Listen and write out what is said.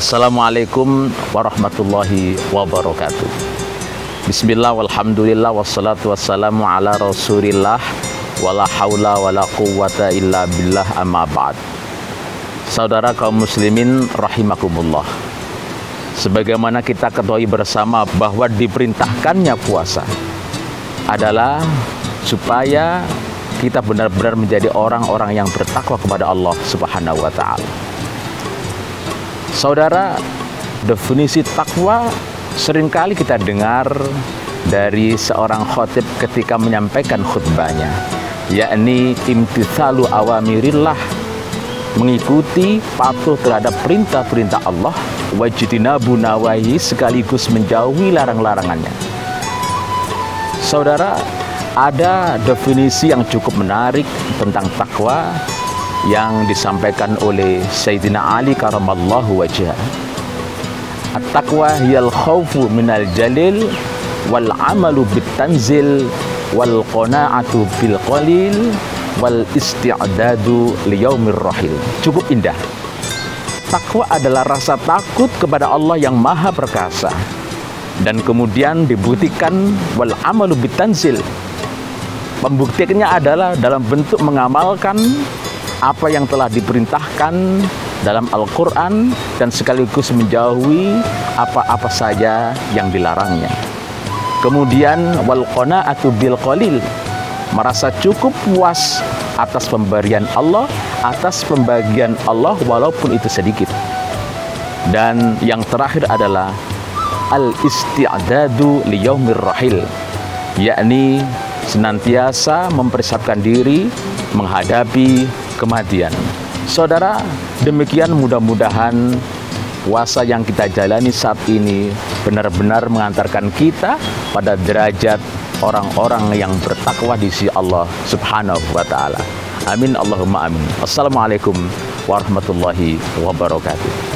Assalamualaikum warahmatullahi wabarakatuh. Bismillah walhamdulillah wassalatu wassalamu ala rasulillah wala haula wala quwwata illa billah amma ba'd. Saudara kaum muslimin rahimakumullah, sebagaimana kita ketahui bersama bahwa diperintahkannya puasa adalah supaya kita benar-benar menjadi orang-orang yang bertakwa kepada Allah Subhanahu wa ta'ala. Saudara, definisi takwa seringkali kita dengar dari seorang khatib ketika menyampaikan khutbahnya, yakni imtitsalu awamirillah, mengikuti patuh terhadap perintah-perintah Allah, wajtinabu nawahi, sekaligus menjauhi larang-larangannya. Saudara, ada definisi yang cukup menarik tentang takwa yang disampaikan oleh Sayyidina Ali karamallahu wajhah. At-taqwa hiyal khawfu minal jalil wal amalu bitanzil wal qana'atu bil qalil wal isti'dadu liyaumir rahil. Cukup indah. Takwa adalah rasa takut kepada Allah yang maha perkasa, dan kemudian dibuktikan wal amalu bitanzil. Pembuktiannya adalah dalam bentuk mengamalkan apa yang telah diperintahkan dalam Al-Quran dan sekaligus menjauhi apa-apa saja yang dilarangnya. Kemudian wal qana'atu bil qalil, merasa cukup puas atas pemberian Allah, atas pembagian Allah walaupun itu sedikit. Dan yang terakhir adalah al-isti'dadu liyaumir rahil, yakni senantiasa mempersiapkan diri menghadapi kematian. Saudara, demikian mudah-mudahan puasa yang kita jalani saat ini benar-benar mengantarkan kita pada derajat orang-orang yang bertakwa di sisi Allah Subhanahu wa ta'ala. Amin Allahumma amin. Assalamualaikum warahmatullahi wabarakatuh.